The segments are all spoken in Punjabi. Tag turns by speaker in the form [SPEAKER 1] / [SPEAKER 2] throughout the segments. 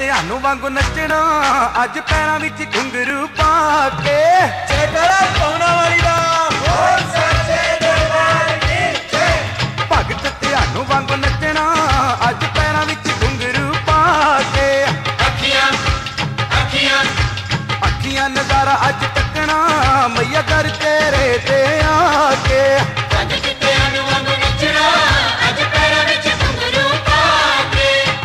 [SPEAKER 1] ਧਿਆਨੂ ਵਾਂਗੂ ਨੱਚਣਾ ਅੱਜ ਪੈਰਾਂ ਵਿੱਚ ਘੁੰਗਰੂ ਪਾ ਕੇ।
[SPEAKER 2] ਜੈਕਾਰਾ ਪਾਉਣਾ ਵਾਲੀ ਦਾ ਬੋਲ ਸੱਚੇ ਦਰਬਾਰ ਕੀ ਜੈ।
[SPEAKER 1] ਭਗਤ ਧਿਆਨੂ ਵਾਂਗੂ ਨੱਚਣਾ ਅੱਜ ਪੈਰਾਂ ਵਿੱਚ ਘੁੰਗਰੂ ਪਾ ਕੇ।
[SPEAKER 2] ਅੱਖੀਆਂ ਅੱਖੀਆਂ
[SPEAKER 1] ਅੱਖੀਆਂ ਨਜ਼ਾਰਾ ਅੱਜ ਤੱਕਣਾ ਮਈਆ ਦਰ ਤੇਰੇ ਤੇ ਆ ਕੇ।
[SPEAKER 2] ਭਗਤ ਧਿਆਨੂ ਵਾਂਗੂ ਨੱਚਣਾ ਅੱਜ ਪੈਰਾਂ ਵਿੱਚ ਘੁੰਗਰੂ ਪਾ ਕੇ।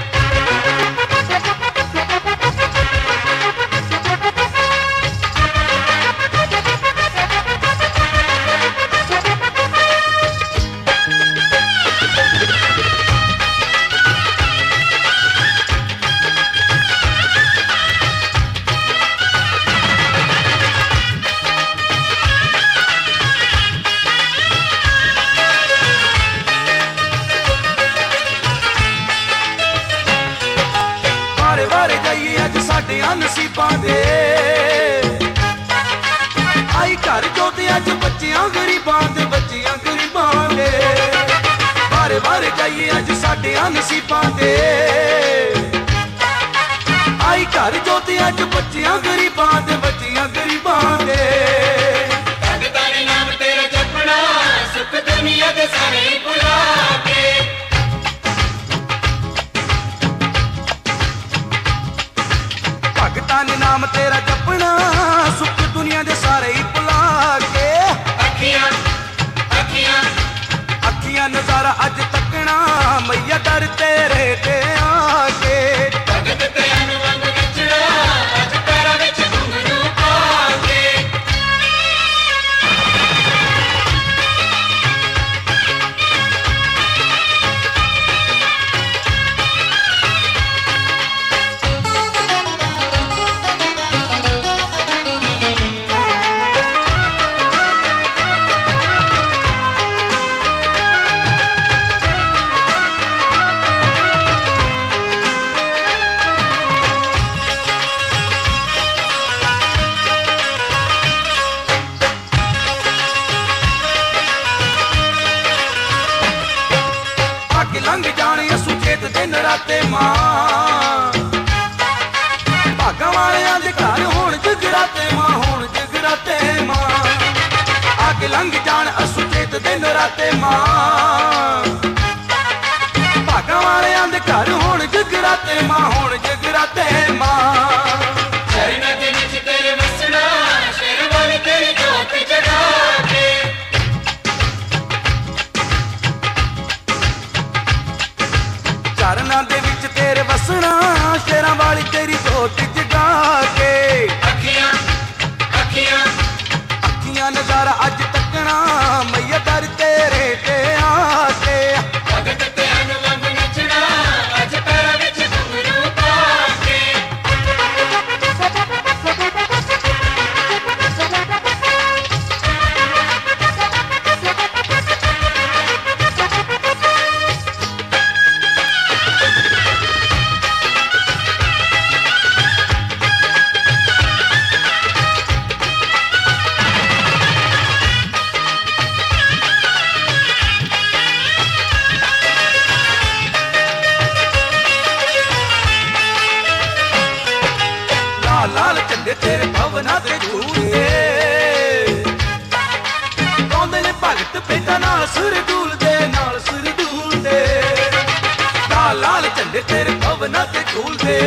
[SPEAKER 1] ਵਾਰੇ ਜਾਈਏ ਅੱਜ ਸਾਡਿਆਂ ਨਸੀਬਾਂ ਦੇ ਆਈ ਘਰ ਜੋਤੇ ਅੱਜ ਬੱਚਿਆਂ ਗਰੀਬਾਂ ਦੇ ਬੱਚਿਆਂ ਗਰੀਬਾਂ ਦੇ। ਵਾਰੇ ਜਾਈਏ ਅੱਜ ਸਾਡਿਆਂ ਨਸੀਬਾਂ ਦੇ ਆਈ ਘਰ ਜੋਤੇ ਅੱਜ ਬੱਚਿਆਂ ਗਰੀਬਾਂ ਦੇ ਬੱਚਿਆਂ ਗਰੀਬਾਂ ਦੇ।
[SPEAKER 2] ਭਗਤਾਂ ਦੇ ਨਾਮ ਤੇਰਾ ਜਪਣਾ ਸੁੱਖ ਦੁਨੀਆ ਦੇ ਸਾਰੇ ਭੁਲਾ ਕੇ।
[SPEAKER 1] ਭਗਤਾਂ ਨੇ ਨਾਮ ਤੇਰਾ ਜਪਣਾ ਸੁੱਖ ਦੁਨੀਆ ਦੇ ਸਾਰੇ ਹੀ ਭੁਲਾ ਕੇ।
[SPEAKER 2] ਅੱਖੀਆਂ ਅੱਖੀਆਂ
[SPEAKER 1] ਅੱਖੀਆਂ ਨਜ਼ਾਰਾ ਅੱਜ ਤੱਕਣਾ ਮਈਆ ਦਰ ਤੇਰੇ ਤੇ ਆ ਕੇ।
[SPEAKER 2] ਭਗਤ ਧਿਆਨੂ ਵਾਂਗੂ ਨੱਚਣਾ ਅੱਜ ਪੈਰਾਂ ਵਿੱਚ ਘੁੰਗਰੂ ਪਾ ਕੇ।
[SPEAKER 1] ਲੰਘ ਜਾਣੇ ਸੁਚੇਤ ਦਿਨ ਰਾਤੇ ਮਾਂ ਭਾਗਾਂ ਵਾਲਿਆਂ ਦੇ ਘਰ ਹੋਣ ਜਗਰਾਤੇ ਮਾਂ ਹੋਣ ਜਗਰਾਤੇ ਮਾਂ। ਅੱਗੇ ਲੰਘ ਜਾਣ ਅਸੁਚੇਤ ਦਿਨ ਰਾਤੇ ਮਾਂ ਭਾਗਾਂ ਵਾਲਿਆਂ ਦੇ ਘਰ ਹੋਣ ਜਗਰਾਤੇ ਮਾਂ ਹੋਣ ਜਗਰਾਤੇ ਮਾਂ।
[SPEAKER 2] ਚਰਨਾਂ ਦੇ ਵਿੱਚ ਤੇਰੇ ਵਸਣਾ ਸ਼ੇਰ ਵਾਲੀ ਤੇਰੀ ਜੋਤ ਜਗਾ ਕੇ।
[SPEAKER 1] ਚਰਨਾਂ ਦੇ ਵਿੱਚ ਤੇਰੇ ਵਸਣਾ ਸ਼ੇਰਾਂ ਵਾਲੀ ਤੇਰੀ ਜੋਤ ਜਗਾ ਕੇ।
[SPEAKER 2] ਅੱਖੀਆਂ ਅੱਖੀਆਂ
[SPEAKER 1] ਅੱਖੀਆਂ ਨਜ਼ਾਰਾ ਅੱਜ ਤੱਕਣਾ ਮਈਆ ਦਰ ਤੇਰੇ ਤੇ ਆ ਕੇ।
[SPEAKER 2] ਭਗਤ ਧਿਆਨੂ ਵਾਂਗੂ ਨੱਚਣਾ ਅੱਜ ਪੈਰਾਂ ਵਿੱਚ ਘੁੰਗਰੂ ਪਾ ਕੇ।
[SPEAKER 1] ਲਾਲ ਝੰਡੇ ਤੇਰੇ ਭਵਨਾਂ ਤੇ ਝੂਲਦੇ ਗਾਉਂਦੇ ਨੇ ਭਗਤ ਬੇਟਾ ਨਾਲ ਸੁਰ ਡੂਲਦੇ ਨਾਲ ਸੁਰ ਡੂਲਦੇ। ਲਾਲ ਝੰਡੇ ਤੇਰੇ ਭਵਨਾਂ ਤੇ ਝੂਲਦੇ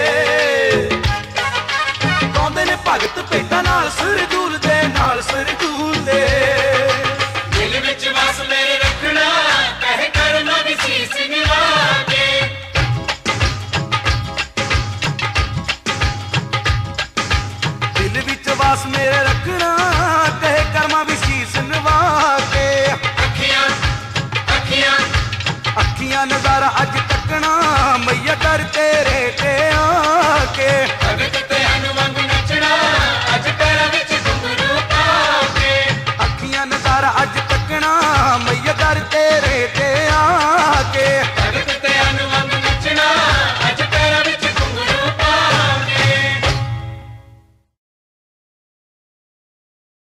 [SPEAKER 1] ਗਾਉਂਦੇ ਨੇ ਭਗਤ ਬੇਟਾ ਨਾਲ ਸੁਰ ਡੂਲਦੇ ਨਾਲ ਸੁਰ ਡੂਲਦੇ।
[SPEAKER 2] ਦਿਲ ਵਿੱਚ ਵਸ ਮੇਰੇ ਰੱਖਣਾ ਕਹਿ ਕਰਨਾ ਵੀ ਸੀਸ ਨਿਵਾ ਕੇ।
[SPEAKER 1] ਦਿਲ ਵਿੱਚ ਵਾਸ ਮੇਰੇ ਰੱਖਣਾ ਕਹੇ ਕਰਮਾਂ ਵੀ ਸੀਸ ਨਿਵਾ ਕੇ।
[SPEAKER 2] ਅੱਖੀਆਂ ਅੱਖੀਆਂ
[SPEAKER 1] ਅੱਖੀਆਂ ਨਜ਼ਾਰਾ ਅੱਜ ਤੱਕਣਾ ਮਈਆ ਦਰ ਤੇਰੇ ਤੇ ਆ ਕੇ।